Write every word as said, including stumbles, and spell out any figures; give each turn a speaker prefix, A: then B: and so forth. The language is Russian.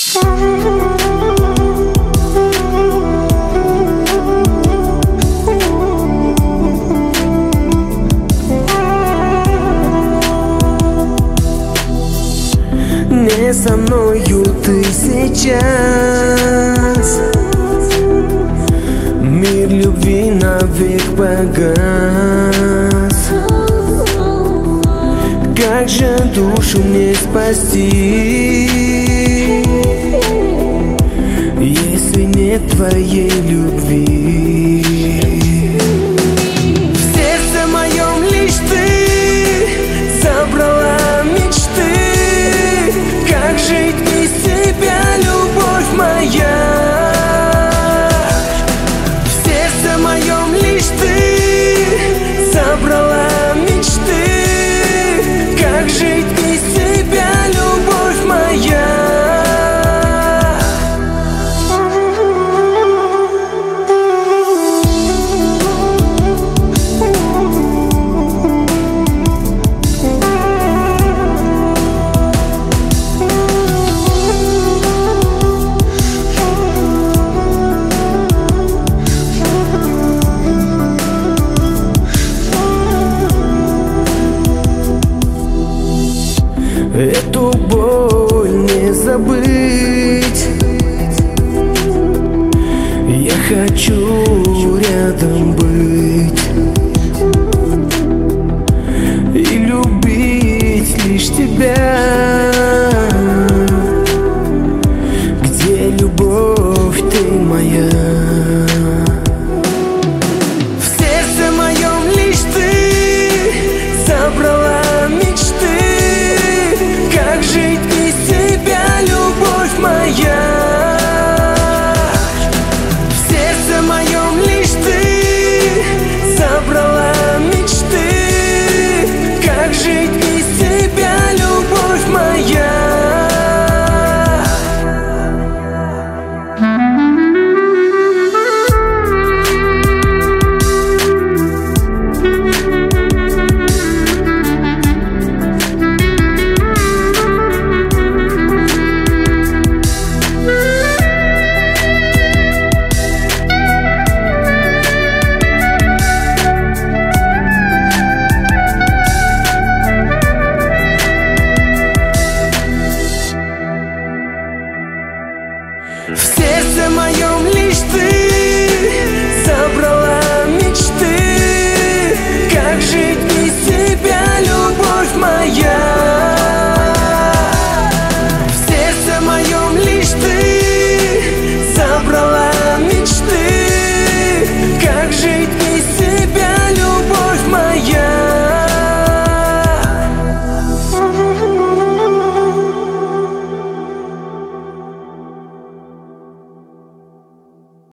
A: Не со мною ты сейчас, мир любви навек погас. Как же душу мне спасти, если нет твоей любви? В сердце моем лишь ты забрала мечты. Как жить без тебя, любовь моя? В сердце моем лишь ты забрала мечты. Как жить без тебя, любовь моя? Эту боль не забыть. Я хочу рядом быть и любить лишь тебя. Где любовь ты моя? В сердце моем лишь ты забрала мечты. Как жить без тебя, любовь моя?